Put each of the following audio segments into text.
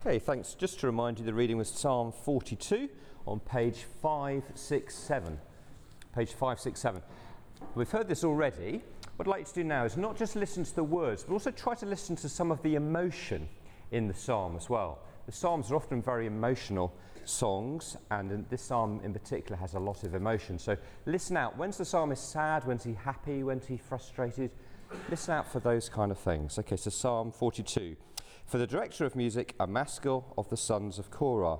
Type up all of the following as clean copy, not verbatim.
Okay, thanks. Just to remind you, the reading was Psalm 42 on page 567. Page 567. We've heard this already. What I'd like to do now is not just listen to the words, but also try to listen to some of the emotion in the psalm as well. The psalms are often very emotional songs, and this psalm in particular has a lot of emotion. So listen out. When's the psalmist sad? When's he happy? When's he frustrated? Listen out for those kind of things. Okay, so Psalm 42. For the director of music, a maskil of the sons of Korah.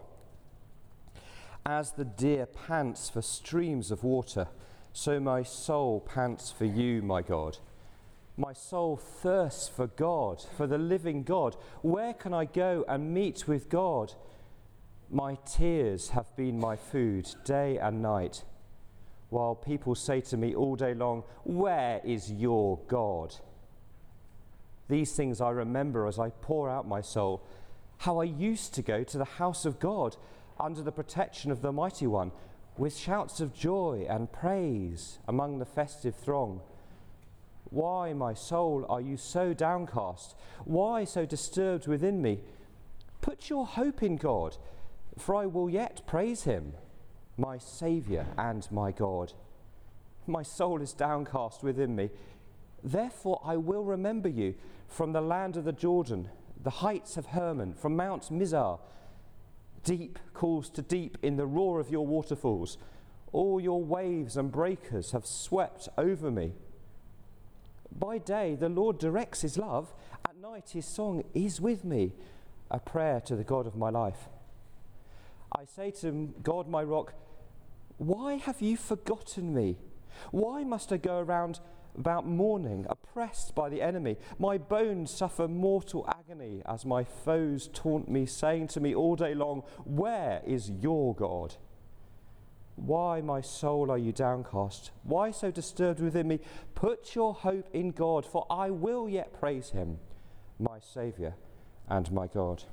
As the deer pants for streams of water, so my soul pants for you, my God. My soul thirsts for God, for the living God. Where can I go and meet with God? My tears have been my food day and night, while people say to me all day long, where is your God? These things I remember as I pour out my soul, how I used to go to the house of God under the protection of the Mighty One, with shouts of joy and praise among the festive throng. Why, my soul, are you so downcast? Why so disturbed within me? Put your hope in God, for I will yet praise him, my Saviour and my God. My soul is downcast within me. Therefore I will remember you from the land of the Jordan, the heights of Hermon, from Mount Mizar. Deep calls to deep in the roar of your waterfalls. All your waves and breakers have swept over me. By day the Lord directs his love. At night his song is with me, a prayer to the God of my life. I say to him, God my rock, why have you forgotten me? Why must I go around about mourning, oppressed by the enemy? My bones suffer mortal agony as my foes taunt me, saying to me all day long, where is your God? Why, my soul, are you downcast? Why so disturbed within me? Put your hope in God, for I will yet praise him, my Saviour and my God.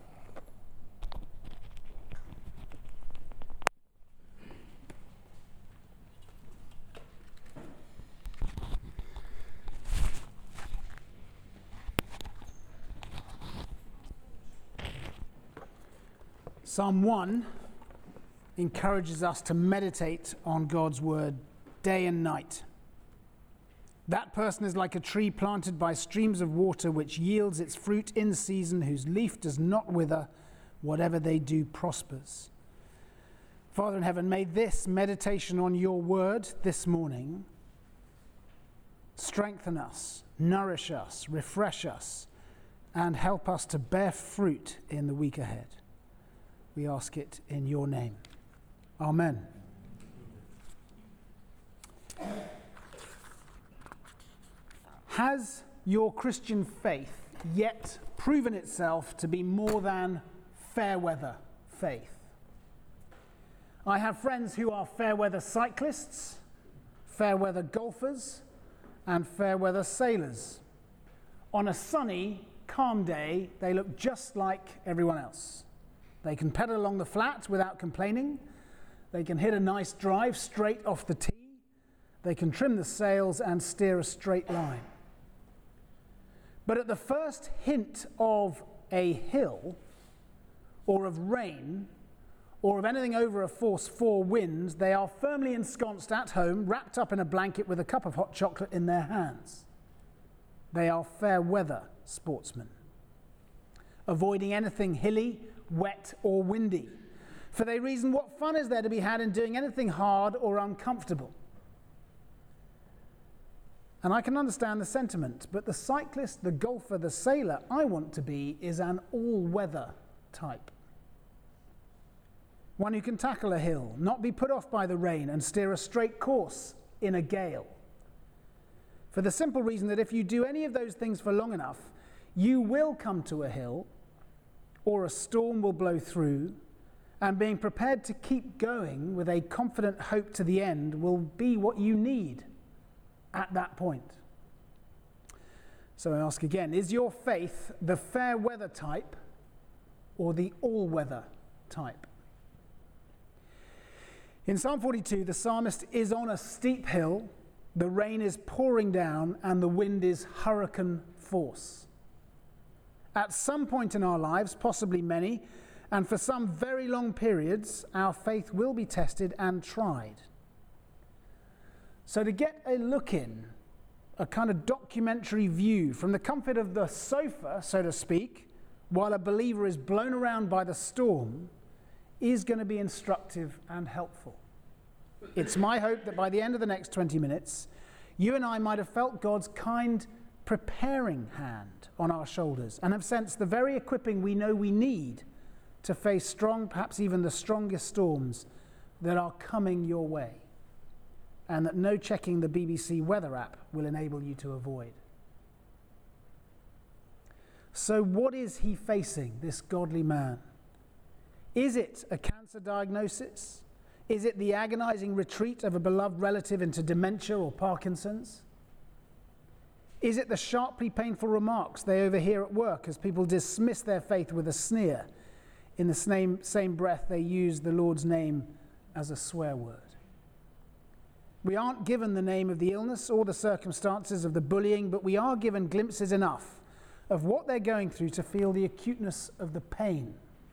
Psalm 1 encourages us to meditate on God's word day and night. That person is like a tree planted by streams of water, which yields its fruit in season, whose leaf does not wither. Whatever they do prospers. Father in heaven, may this meditation on your word this morning strengthen us, nourish us, refresh us, and help us to bear fruit in the week ahead. We ask it in your name. Amen. Has your Christian faith yet proven itself to be more than fair weather faith? I have friends who are fair weather cyclists, fair weather golfers, and fair weather sailors. On a sunny, calm day, they look just like everyone else. They can pedal along the flat without complaining. They can hit a nice drive straight off the tee. They can trim the sails and steer a straight line. But at the first hint of a hill, or of rain, or of anything over a force 4 wind, they are firmly ensconced at home, wrapped up in a blanket with a cup of hot chocolate in their hands. They are fair weather sportsmen, avoiding anything hilly, wet or windy. For they reason, what fun is there to be had in doing anything hard or uncomfortable? And I can understand the sentiment, but the cyclist, the golfer, the sailor I want to be is an all-weather type. One who can tackle a hill, not be put off by the rain, and steer a straight course in a gale. For the simple reason that if you do any of those things for long enough, you will come to a hill, or a storm will blow through, and being prepared to keep going with a confident hope to the end will be what you need at that point. So I ask again, is your faith the fair weather type or the all-weather type? In Psalm 42, the psalmist is on a steep hill, the rain is pouring down, and the wind is hurricane force. At some point in our lives, possibly many, and for some very long periods, our faith will be tested and tried. So to get a look in, a kind of documentary view from the comfort of the sofa, so to speak, while a believer is blown around by the storm, is going to be instructive and helpful. It's my hope that by the end of the next 20 minutes, you and I might have felt God's kind, preparing hand on our shoulders and have sensed the very equipping we know we need to face strong, perhaps even the strongest storms that are coming your way, and that no checking the BBC weather app will enable you to avoid. So what is he facing, this godly man? Is it a cancer diagnosis? Is it the agonizing retreat of a beloved relative into dementia or Parkinson's? Is it the sharply painful remarks they overhear at work as people dismiss their faith with a sneer? In the same breath, they use the Lord's name as a swear word. We aren't given the name of the illness or the circumstances of the bullying, but we are given glimpses enough of what they're going through to feel the acuteness of the pain.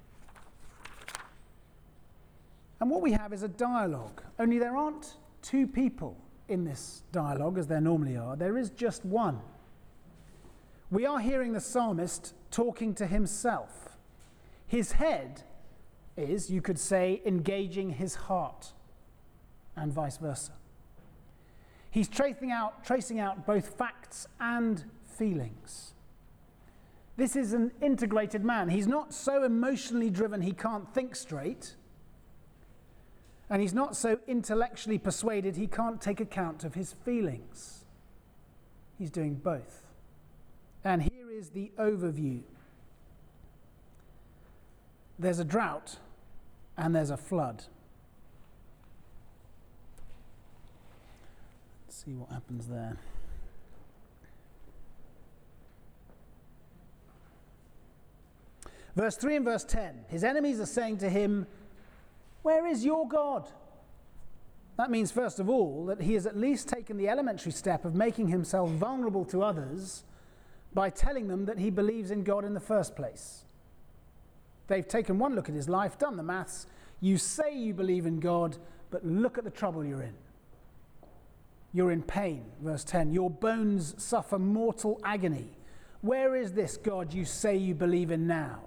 And what we have is a dialogue, only there aren't two people in this dialogue as there normally are. There is just one. We are hearing the psalmist talking to himself. His head is, you could say, engaging his heart, and vice versa. He's tracing out both facts and feelings. This is an integrated man. He's not so emotionally driven he can't think straight, and he's not so intellectually persuaded he can't take account of his feelings. He's doing both. And here is the overview. There's a drought and there's a flood. Let's see what happens there. Verse 3 and verse 10. His enemies are saying to him, "Where is your God?" That means, first of all, that he has at least taken the elementary step of making himself vulnerable to others by telling them that he believes in God in the first place. They've taken one look at his life, done the maths. You say you believe in God, but look at the trouble you're in. You're in pain, verse 10. Your bones suffer mortal agony. Where is this God you say you believe in now?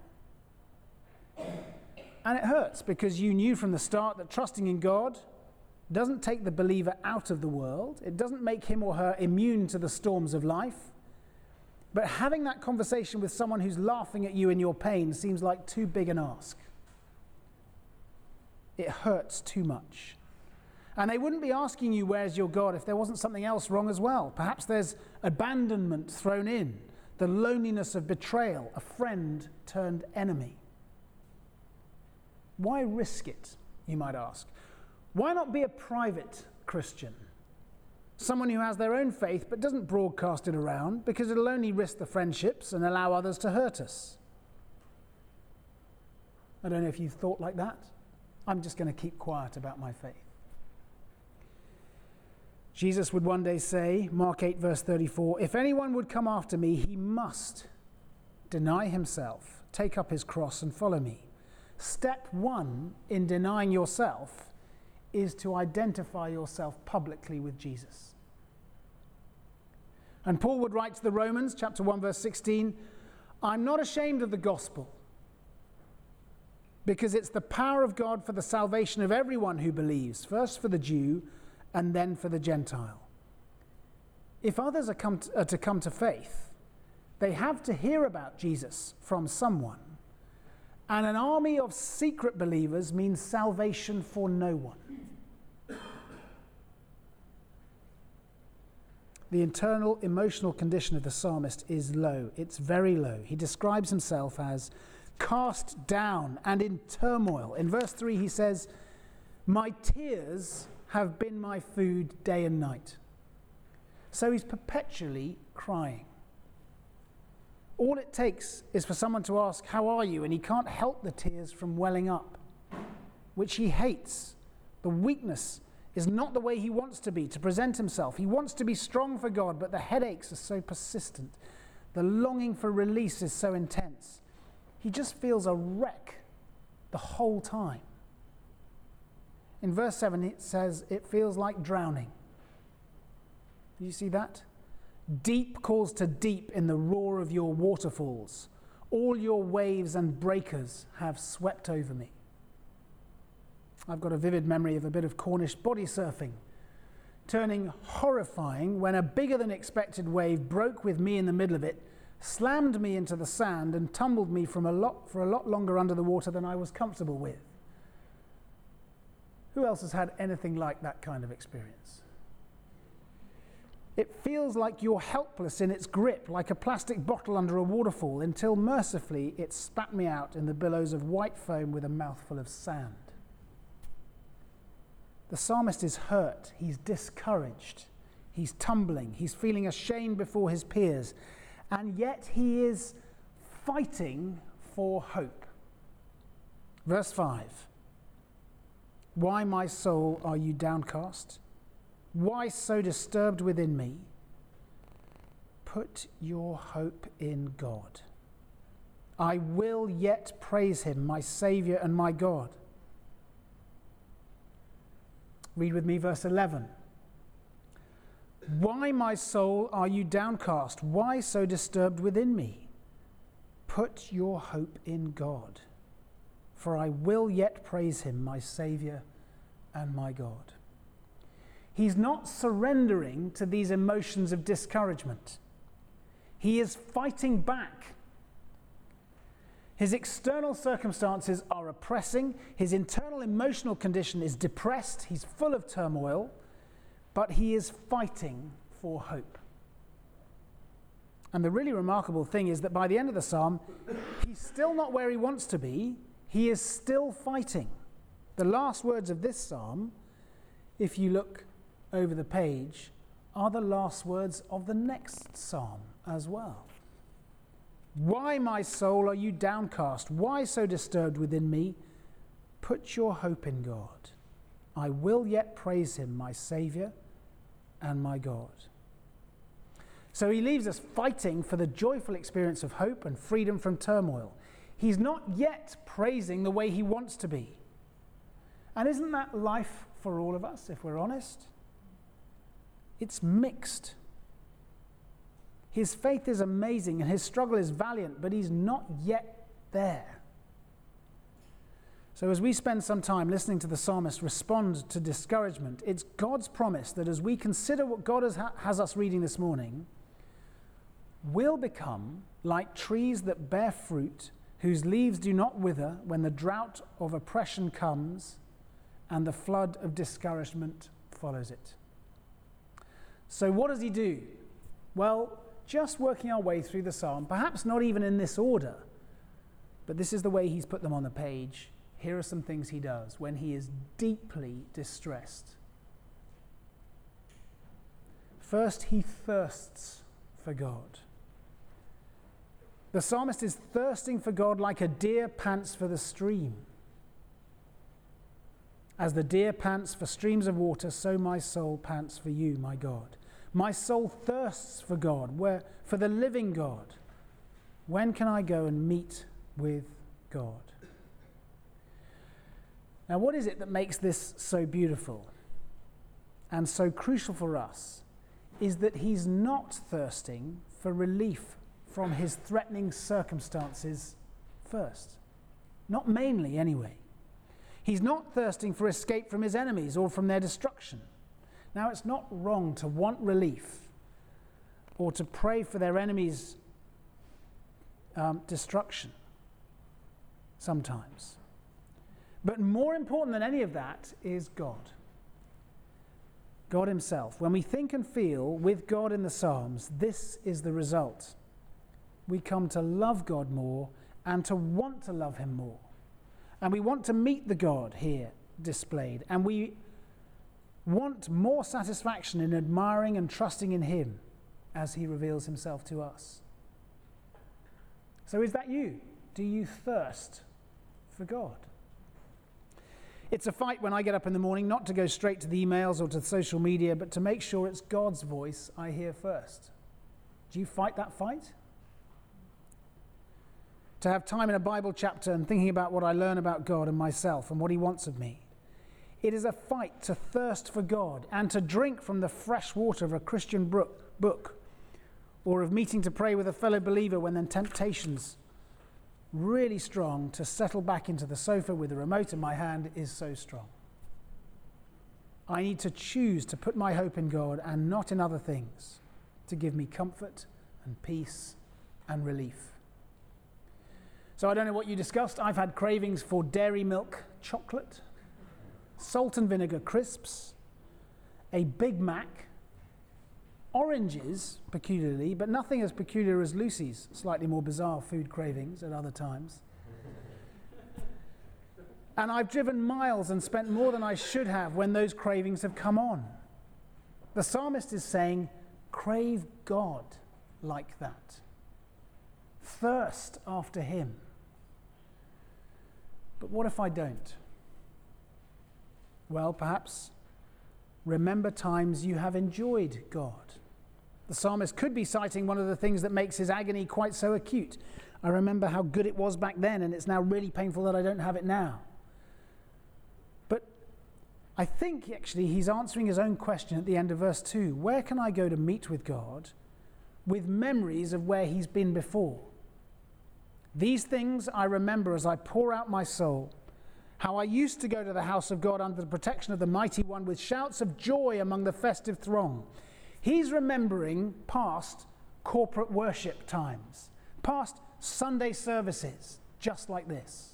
And it hurts because you knew from the start that trusting in God doesn't take the believer out of the world. It doesn't make him or her immune to the storms of life. But having that conversation with someone who's laughing at you in your pain seems like too big an ask. It hurts too much. And they wouldn't be asking you, "Where's your God?" if there wasn't something else wrong as well. Perhaps there's abandonment thrown in, the loneliness of betrayal, a friend turned enemy. Why risk it, you might ask? Why not be a private Christian? Someone who has their own faith but doesn't broadcast it around, because it'll only risk the friendships and allow others to hurt us. I don't know if you've thought like that. I'm just going to keep quiet about my faith. Jesus would one day say, Mark 8 verse 34, "If anyone would come after me, he must deny himself, take up his cross and follow me." Step one in denying yourself is to identify yourself publicly with Jesus. And Paul would write to the Romans, chapter 1, verse 16, "I'm not ashamed of the gospel, because it's the power of God for the salvation of everyone who believes, first for the Jew and then for the Gentile." If others are to come to faith, they have to hear about Jesus from someone. And an army of secret believers means salvation for no one. The internal emotional condition of the psalmist is low. It's very low. He describes himself as cast down and in turmoil. In verse 3 he says, "My tears have been my food day and night." So he's perpetually crying. All it takes is for someone to ask, "How are you?" and he can't help the tears from welling up, which he hates. The weakness is not the way he wants to be, to present himself. He wants to be strong for God, but the headaches are so persistent. The The longing for release is so intense. He just feels a wreck the whole time. In verse 7, it says, it feels like drowning. Do you see that? Deep calls to deep in the roar of your waterfalls. All your waves and breakers have swept over me. I've got a vivid memory of a bit of Cornish body surfing, turning horrifying when a bigger than expected wave broke with me in the middle of it, slammed me into the sand and tumbled me for a lot longer under the water than I was comfortable with. Who else has had anything like that kind of experience? It feels like you're helpless in its grip, like a plastic bottle under a waterfall, until mercifully it spat me out in the billows of white foam with a mouthful of sand. The psalmist is hurt, he's discouraged, he's tumbling, he's feeling ashamed before his peers, and yet he is fighting for hope. Verse 5. Why, my soul, are you downcast? Why so disturbed within me? Put your hope in God. I will yet praise him, my Saviour and my God. Read with me verse 11. Why, my soul, are you downcast? Why so disturbed within me? Put your hope in God, for I will yet praise him, my Saviour and my God. He's not surrendering to these emotions of discouragement. He is fighting back. His external circumstances are oppressing. His internal emotional condition is depressed. He's full of turmoil, but he is fighting for hope. And the really remarkable thing is that by the end of the psalm, he's still not where he wants to be. He is still fighting. The last words of this psalm, if you look over the page, are the last words of the next psalm as well. Why, my soul, are you downcast? Why so disturbed within me? Put your hope in God. I will yet praise him, my Saviour and my God. So he leaves us fighting for the joyful experience of hope and freedom from turmoil. He's not yet praising the way he wants to be. And isn't that life for all of us, if we're honest? It's mixed. His faith is amazing and his struggle is valiant, but he's not yet there. So as we spend some time listening to the psalmist respond to discouragement, it's God's promise that as we consider what God has us reading this morning, we'll become like trees that bear fruit, whose leaves do not wither when the drought of oppression comes and the flood of discouragement follows it. So what does he do? Well, just working our way through the psalm, perhaps not even in this order, but this is the way he's put them on the page. Here are some things he does when he is deeply distressed. First, he thirsts for God. The psalmist is thirsting for God like a deer pants for the stream. As the deer pants for streams of water, so my soul pants for you, my God. My soul thirsts for God, for the living God. When can I go and meet with God? Now, what is it that makes this so beautiful and so crucial for us is that he's not thirsting for relief from his threatening circumstances first. Not mainly, anyway. He's not thirsting for escape from his enemies or from their destruction. Now, it's not wrong to want relief or to pray for their enemies' destruction sometimes. But more important than any of that is God. God himself. When we think and feel with God in the Psalms, this is the result. We come to love God more and to want to love him more. And we want to meet the God here displayed. And we want more satisfaction in admiring and trusting in him as he reveals himself to us. So is that you? Do you thirst for God? It's a fight when I get up in the morning not to go straight to the emails or to social media, but to make sure it's God's voice I hear first. Do you fight that fight? to have time in a Bible chapter and thinking about what I learn about God and myself and what he wants of me. It is a fight to thirst for God and to drink from the fresh water of a Christian book, or of meeting to pray with a fellow believer when then temptation's really strong to settle back into the sofa with the remote in my hand is so strong. I need to choose to put my hope in God and not in other things to give me comfort and peace and relief. So I don't know what you discussed. I've had cravings for dairy milk chocolate, salt and vinegar crisps, a Big Mac, oranges peculiarly, but nothing as peculiar as Lucy's slightly more bizarre food cravings at other times. And I've driven miles and spent more than I should have when those cravings have come on. The psalmist is saying, crave God like that. Thirst after him. But what if I don't? Well, perhaps remember times you have enjoyed God. The psalmist could be citing one of the things that makes his agony quite so acute. I remember how good it was back then, and it's now really painful that I don't have it now. But I think actually he's answering his own question at the end of verse 2. Where can I go to meet with God with memories of where he's been before? These things I remember as I pour out my soul, how I used to go to the house of God under the protection of the Mighty One with shouts of joy among the festive throng. He's remembering past corporate worship times, past Sunday services, just like this.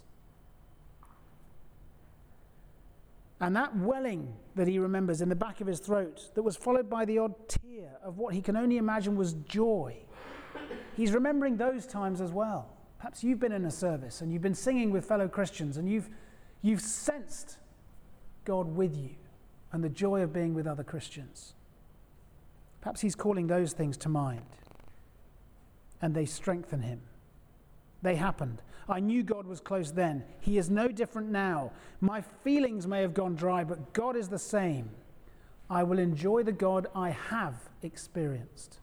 And that welling that he remembers in the back of his throat that was followed by the odd tear of what he can only imagine was joy. He's remembering those times as well. Perhaps you've been in a service and you've been singing with fellow Christians and you've sensed God with you and the joy of being with other Christians. Perhaps he's calling those things to mind, and they strengthen him. They happened. I knew God was close then. He is no different now. My feelings may have gone dry, but God is the same. I will enjoy the God I have experienced.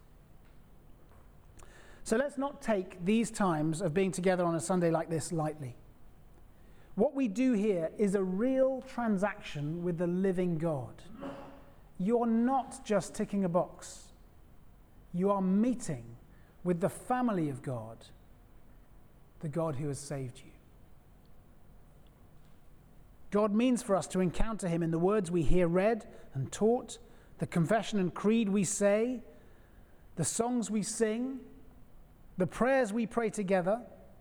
So let's not take these times of being together on a Sunday like this lightly. What we do here is a real transaction with the living God. You're not just ticking a box. You are meeting with the family of God, the God who has saved you. God means for us to encounter him in the words we hear read and taught, the confession and creed we say, the songs we sing, the prayers we pray together.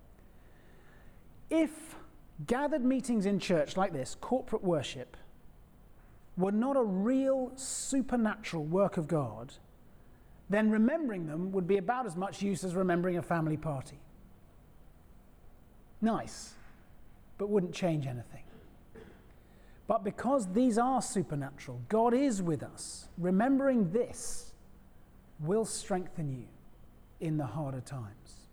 If gathered meetings in church like this, corporate worship, were not a real supernatural work of God, then remembering them would be about as much use as remembering a family party. Nice, but wouldn't change anything. But because these are supernatural, God is with us, remembering this will strengthen you in the harder times.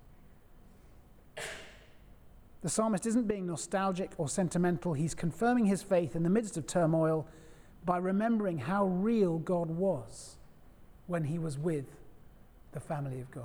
The psalmist isn't being nostalgic or sentimental. He's confirming his faith in the midst of turmoil by remembering how real God was when he was with the family of God.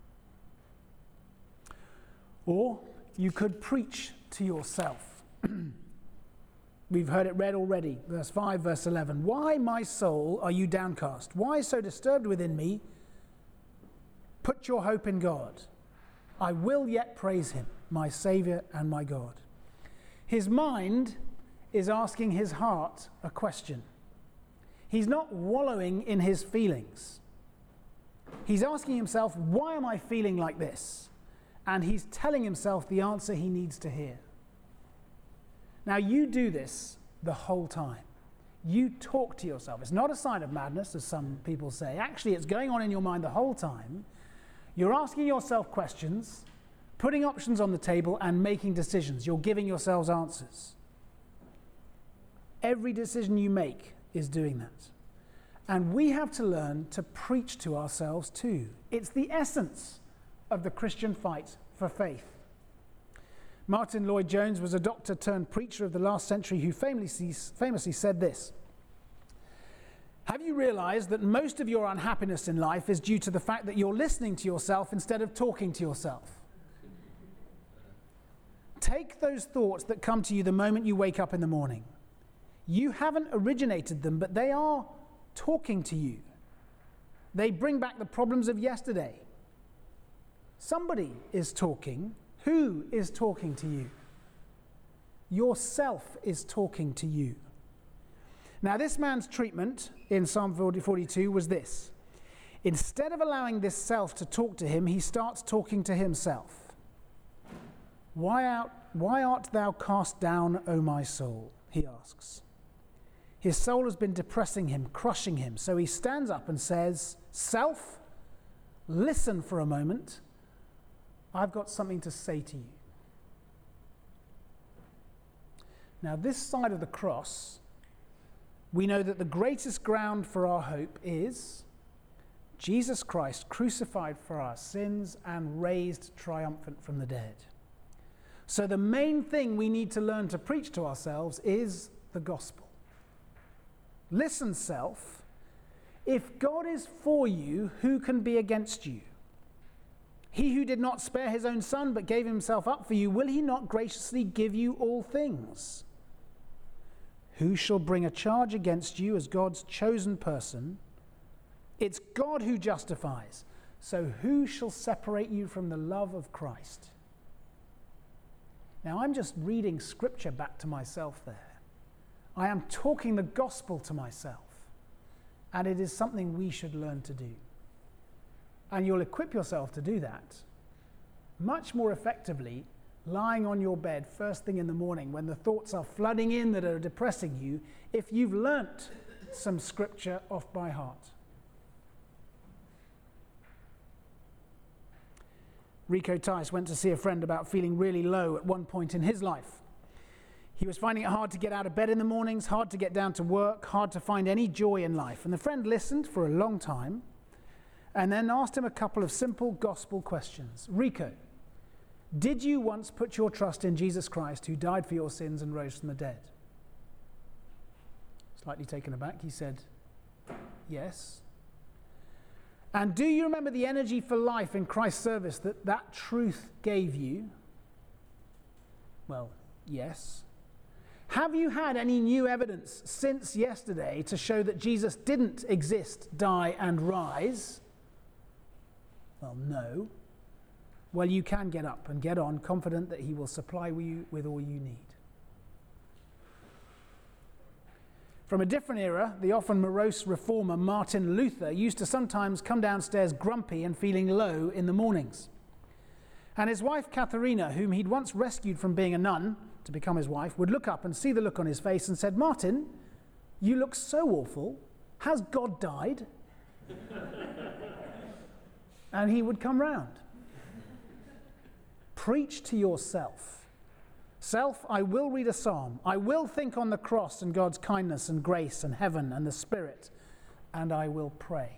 Or you could preach to yourself. We've heard it read already. Verse 5, verse 11. Why, my soul, are you downcast? Why so disturbed within me? Put your hope in God. I will yet praise him, my Saviour and my God. His mind is asking his heart a question. He's not wallowing in his feelings. He's asking himself, why am I feeling like this? And he's telling himself the answer he needs to hear. Now, you do this the whole time. You talk to yourself. It's not a sign of madness, as some people say. Actually, it's going on in your mind the whole time. You're asking yourself questions, putting options on the table, and making decisions. You're giving yourselves answers. Every decision you make is doing that. And we have to learn to preach to ourselves too. It's the essence of the Christian fight for faith. Martin Lloyd-Jones was a doctor turned preacher of the last century who famously said this: have you realized that most of your unhappiness in life is due to the fact that you're listening to yourself instead of talking to yourself? Take those thoughts that come to you the moment you wake up in the morning. You haven't originated them, but they are talking to you. They bring back the problems of yesterday. Somebody is talking. Who is talking to you? Yourself is talking to you. Now, this man's treatment in Psalm 42 was this. Instead of allowing this self to talk to him, he starts talking to himself. Why art thou cast down, O my soul? He asks. His soul has been depressing him, crushing him. So he stands up and says, Self, listen for a moment. I've got something to say to you. Now, this side of the cross, we know that the greatest ground for our hope is Jesus Christ crucified for our sins and raised triumphant from the dead. So the main thing we need to learn to preach to ourselves is the gospel. Listen, self, if God is for you, who can be against you? He who did not spare his own son but gave himself up for you, will he not graciously give you all things? Who shall bring a charge against you as God's chosen person? It's God who justifies. So who shall separate you from the love of Christ? Now, I'm just reading scripture back to myself there. I am talking the gospel to myself. And it is something we should learn to do. And you'll equip yourself to do that much more effectively lying on your bed first thing in the morning when the thoughts are flooding in that are depressing you, if you've learnt some scripture off by heart. Rico Tice went to see a friend about feeling really low at one point in his life. He was finding it hard to get out of bed in the mornings, hard to get down to work, hard to find any joy in life. And the friend listened for a long time and then asked him a couple of simple gospel questions. Rico, did you once put your trust in Jesus Christ, who died for your sins and rose from the dead? Slightly taken aback, he said, yes. And do you remember the energy for life in Christ's service that truth gave you? Well, yes. Have you had any new evidence since yesterday to show that Jesus didn't exist, die, and rise? Well, no. Well, you can get up and get on, confident that he will supply you with all you need. From a different era, the often morose reformer Martin Luther used to sometimes come downstairs grumpy and feeling low in the mornings. And his wife Katharina, whom he'd once rescued from being a nun to become his wife, would look up and see the look on his face and said, Martin, you look so awful. Has God died? And he would come round. Preach to yourself. Self, I will read a psalm. I will think on the cross and God's kindness and grace and heaven and the Spirit, and I will pray.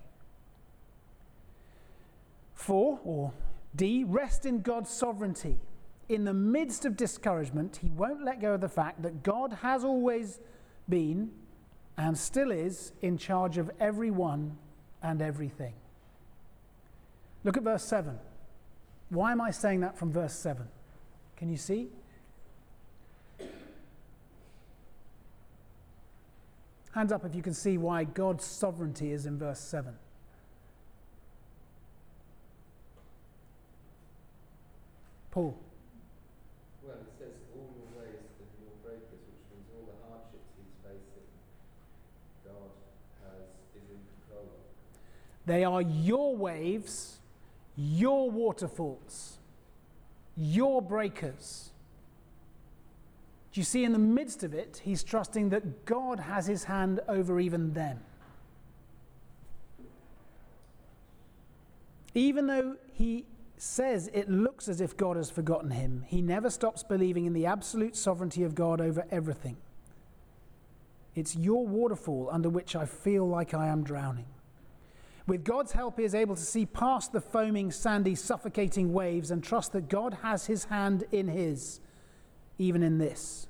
4, or D, rest in God's sovereignty. In the midst of discouragement, he won't let go of the fact that God has always been and still is in charge of everyone and everything. Look at verse 7. Why am I saying that from verse 7? Can you see? Hands up if you can see why God's sovereignty is in verse 7. Paul. Well, it says all your ways of your breakers, which means all the hardships he's facing, God is in control of. They are your waves, your waterfalls, your breakers. Do you see, in the midst of it, he's trusting that God has his hand over even them. Even though he says it looks as if God has forgotten him, he never stops believing in the absolute sovereignty of God over everything. It's your waterfall under which I feel like I am drowning. With God's help, he is able to see past the foaming, sandy, suffocating waves and trust that God has his hand in his, even in this.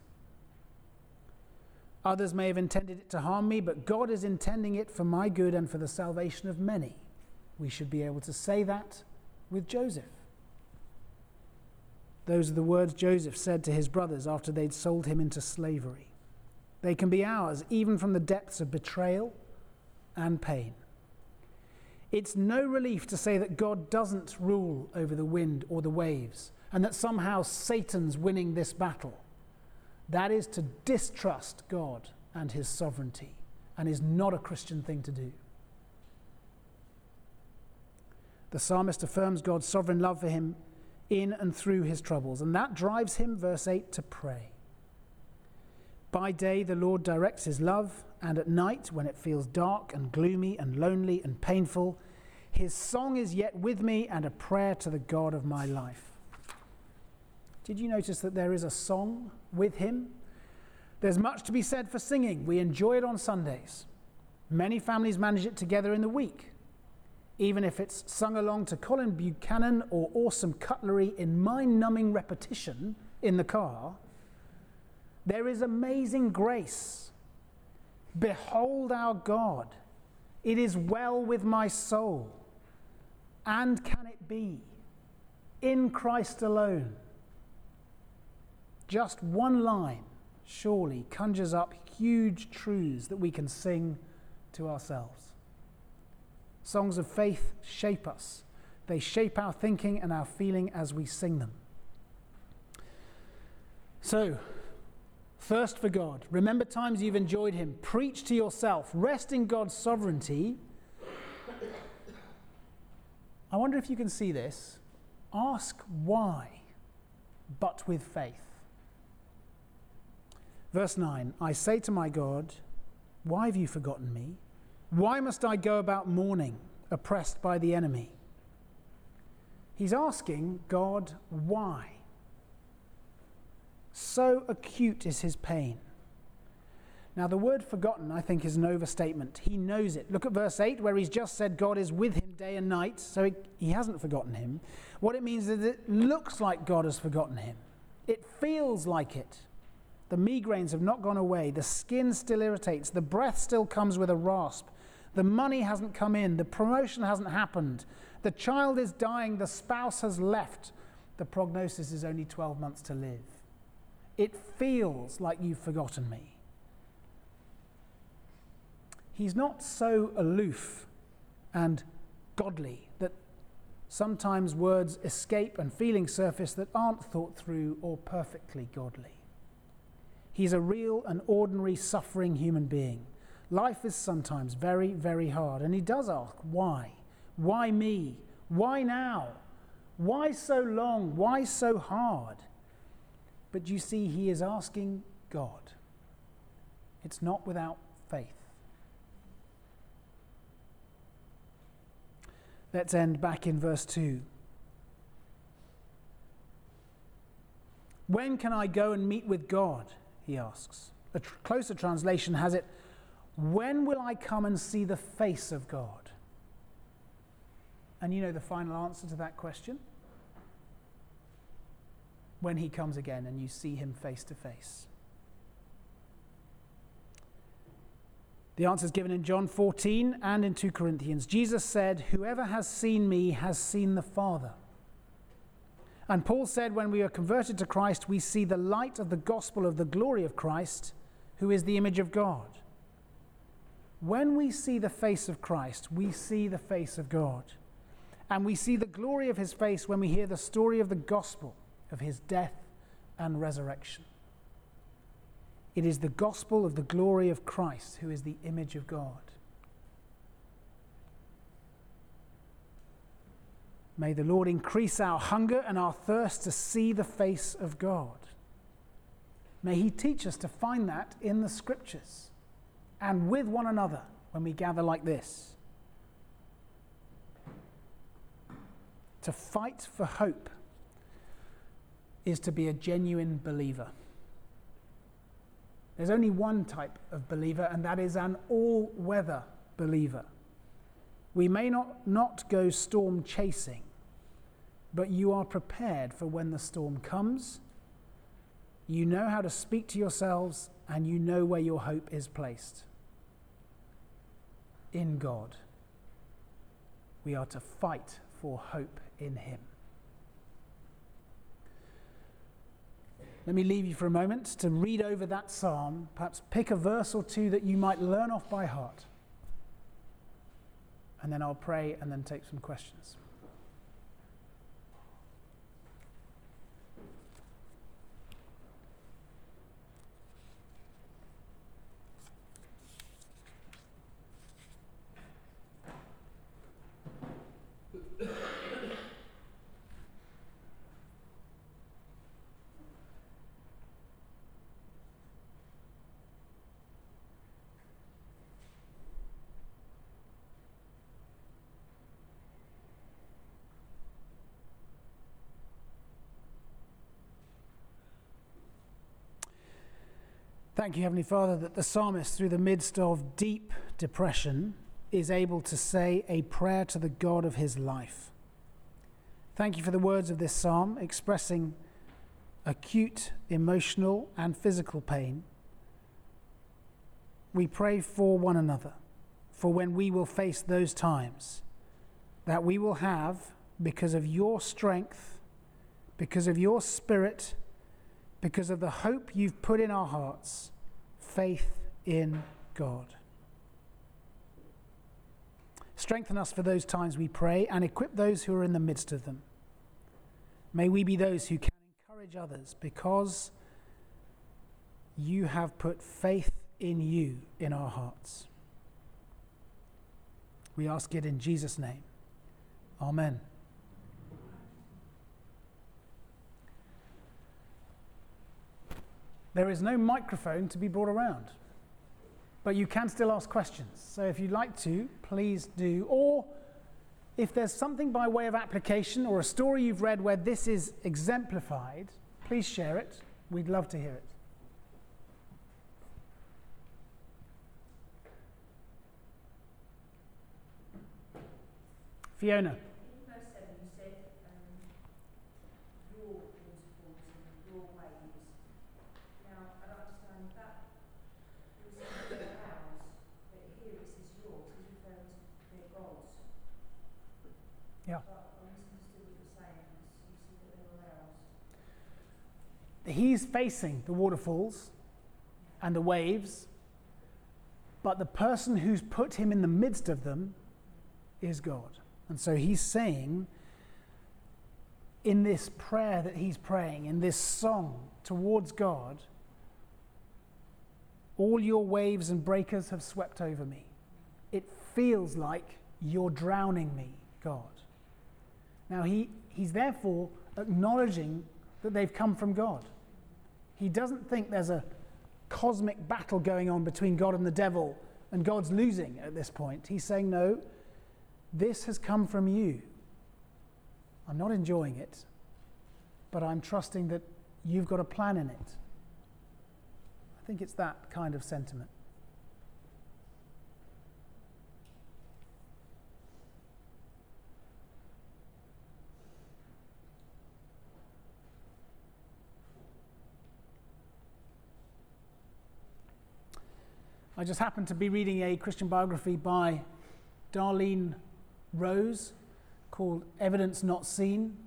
Others may have intended it to harm me, but God is intending it for my good and for the salvation of many. We should be able to say that with Joseph. Those are the words Joseph said to his brothers after they'd sold him into slavery. They can be ours even from the depths of betrayal and pain. It's no relief to say that God doesn't rule over the wind or the waves, and that somehow Satan's winning this battle. That is to distrust God and his sovereignty, and is not a Christian thing to do. The psalmist affirms God's sovereign love for him in and through his troubles, and that drives him, verse 8, to pray. By day the Lord directs his love, and at night, when it feels dark and gloomy and lonely and painful, his song is yet with me and a prayer to the God of my life. Did you notice that there is a song with him? There's much to be said for singing. We enjoy it on Sundays. Many families manage it together in the week, even if it's sung along to Colin Buchanan or Awesome Cutlery in mind-numbing repetition in the car. There is amazing grace. Behold our God. It is well with my soul. And can it be? In Christ alone. Just one line, surely, conjures up huge truths that we can sing to ourselves. Songs of faith shape us. They shape our thinking and our feeling as we sing them. So, thirst for God. Remember times you've enjoyed him. Preach to yourself. Rest in God's sovereignty. I wonder if you can see this. Ask why, but with faith. Verse 9, I say to my God, why have you forgotten me? Why must I go about mourning, oppressed by the enemy? He's asking God why. So acute is his pain. Now the word forgotten, I think, is an overstatement. He knows it. Look at verse 8, where he's just said God is with him day and night, so he hasn't forgotten him. What it means is it looks like God has forgotten him. It feels like it. The migraines have not gone away. The skin still irritates. The breath still comes with a rasp. The money hasn't come in. The promotion hasn't happened. The child is dying. The spouse has left. The prognosis is only 12 months to live. It feels like you've forgotten me. He's not so aloof and godly that sometimes words escape and feelings surface that aren't thought through or perfectly godly. He's a real and ordinary suffering human being. Life is sometimes very, very hard, and he does ask, why? Why me? Why now? Why so long? Why so hard? But you see, he is asking God. It's not without faith. Let's end back in verse 2. When can I go and meet with God? He asks. A closer translation has it, when will I come and see the face of God? And you know the final answer to that question? When he comes again and you see him face to face. The answer is given in John 14 and in 2 Corinthians. Jesus said, whoever has seen me has seen the Father. And Paul said, when we are converted to Christ, we see the light of the gospel of the glory of Christ, who is the image of God. When we see the face of Christ, we see the face of God. And we see the glory of his face when we hear the story of the gospel of his death and resurrection. It is the gospel of the glory of Christ, who is the image of God. May the Lord increase our hunger and our thirst to see the face of God. May he teach us to find that in the scriptures and with one another when we gather like this. To fight for hope is to be a genuine believer. There's only one type of believer, and that is an all-weather believer. We may not go storm chasing, but you are prepared for when the storm comes. You know how to speak to yourselves, and you know where your hope is placed. In God. We are to fight for hope in him. let me leave you for a moment to read over that psalm, perhaps pick a verse or two that you might learn off by heart. And then I'll pray and then take some questions. Thank you, Heavenly Father, that the psalmist, through the midst of deep depression, is able to say a prayer to the God of his life. Thank you for the words of this psalm, expressing acute emotional and physical pain. We pray for one another, for when we will face those times, that we will have, because of your strength, because of your Spirit, because of the hope you've put in our hearts, faith in God. Strengthen us for those times, we pray, and equip those who are in the midst of them. May we be those who can encourage others because you have put faith in you in our hearts. We ask it in Jesus' name. Amen. There is no microphone to be brought around, but you can still ask questions. So if you'd like to, please do. Or if there's something by way of application or a story you've read where this is exemplified, please share it. We'd love to hear it. Fiona. He's facing the waterfalls and the waves, but the person who's put him in the midst of them is God. And so he's saying in this prayer that he's praying, in this song towards God, all your waves and breakers have swept over me. It feels like you're drowning me, God. Now he's therefore acknowledging that they've come from God. He doesn't think there's a cosmic battle going on between God and the devil and God's losing at this point. He's saying, no, this has come from you. I'm not enjoying it, but I'm trusting that you've got a plan in it. I think it's that kind of sentiment. I just happened to be reading a Christian biography by Darlene Rose called Evidence Not Seen.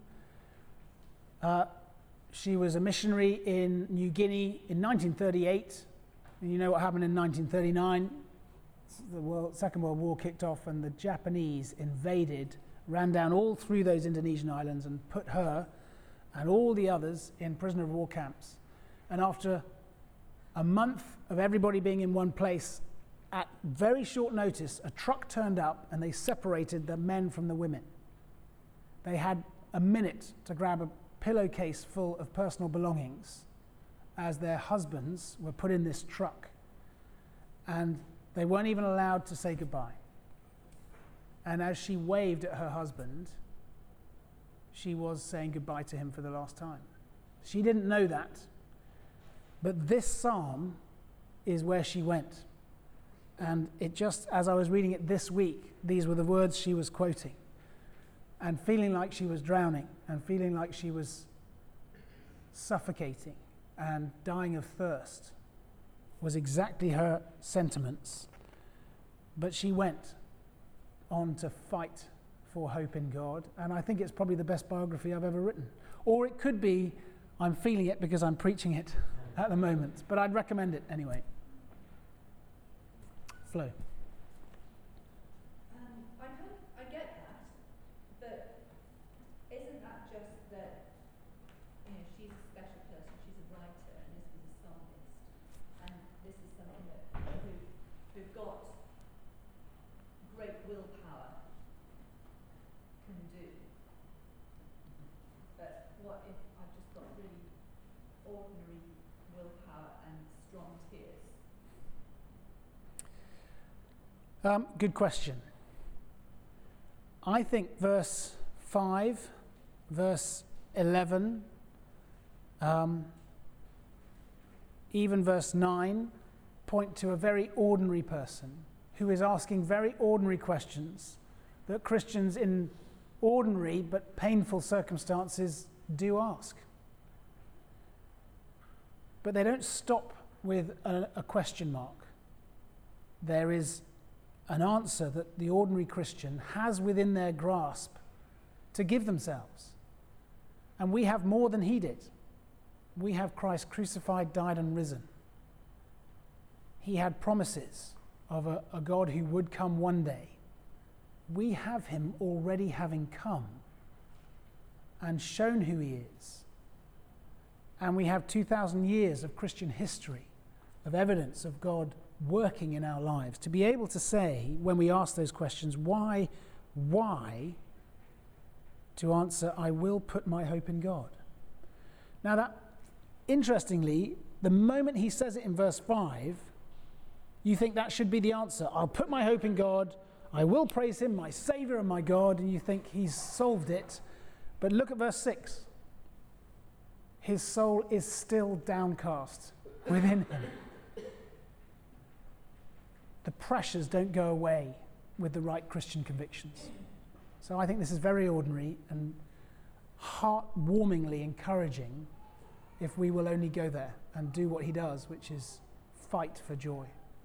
She was a missionary in New Guinea in 1938. And you know what happened in 1939? The Second World War kicked off and the Japanese invaded, ran down all through those Indonesian islands and put her and all the others in prisoner of war camps. And after a month of everybody being in one place, at very short notice, a truck turned up and they separated the men from the women. They had a minute to grab a pillowcase full of personal belongings as their husbands were put in this truck. And they weren't even allowed to say goodbye. And as she waved at her husband, she was saying goodbye to him for the last time. She didn't know that. But this psalm is where she went. And it just, as I was reading it this week, these were the words she was quoting. And feeling like she was drowning, and feeling like she was suffocating and dying of thirst was exactly her sentiments. But she went on to fight for hope in God. And I think it's probably the best biography I've ever written. Or it could be I'm feeling it because I'm preaching it at the moment, but I'd recommend it anyway. Flo. I get that, but isn't that just that, she's a special person, she's a writer, and this was a psalmist, and this is something that who've got great willpower can do. But what if I've just got really ordinary willpower and strong tears? Good question. I think verse 5, verse 11, even verse 9 point to a very ordinary person who is asking very ordinary questions that Christians in ordinary but painful circumstances do ask. But they don't stop with a question mark. There is an answer that the ordinary Christian has within their grasp to give themselves. And we have more than he did. We have Christ crucified, died, and risen. He had promises of a God who would come one day. We have him already having come and shown who he is. And we have 2,000 years of Christian history, of evidence of God working in our lives. To be able to say, when we ask those questions, why, to answer, I will put my hope in God. Now that, interestingly, the moment he says it in verse 5, you think that should be the answer. I'll put my hope in God, I will praise him, my Saviour and my God, and you think he's solved it. But look at verse 6. His soul is still downcast within him. The pressures don't go away with the right Christian convictions. So I think this is very ordinary and heart-warmingly encouraging if we will only go there and do what he does, which is fight for joy.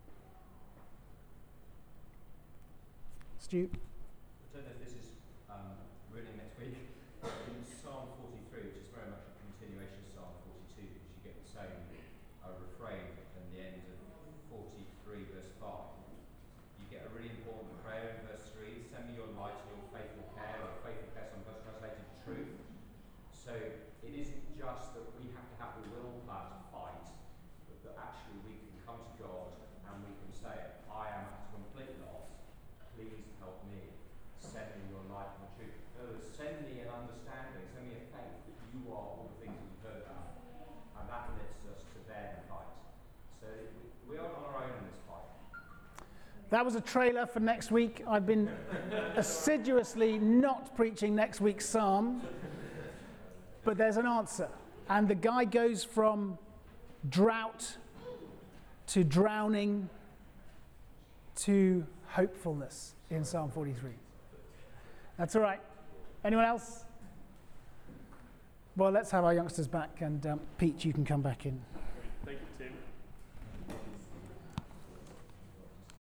Stu? I don't know if this is reading next week. In Psalm 43, which is very much a continuation of Psalm 42, because you get the same refrain in the end of 43 verse 5. You get a really important prayer in verse 3, send me your light and your faithful care, or faithful care sometimes translated truth. So it isn't just that we have to have the willpower to fight, but that actually we can come to God and we can say, I am at a complete loss, please help me, send me your light and truth. In other words, send me an understanding, send me a faith that you are all the things that we've heard about, and that lifts us to then fight. So we are on our own in this fight. That was a trailer for next week. I've been assiduously not preaching next week's psalm, but there's an answer. And the guy goes from drought to drowning to hopefulness in Psalm 43. That's all right. Anyone else? Well, let's have our youngsters back, and Pete, you can come back in.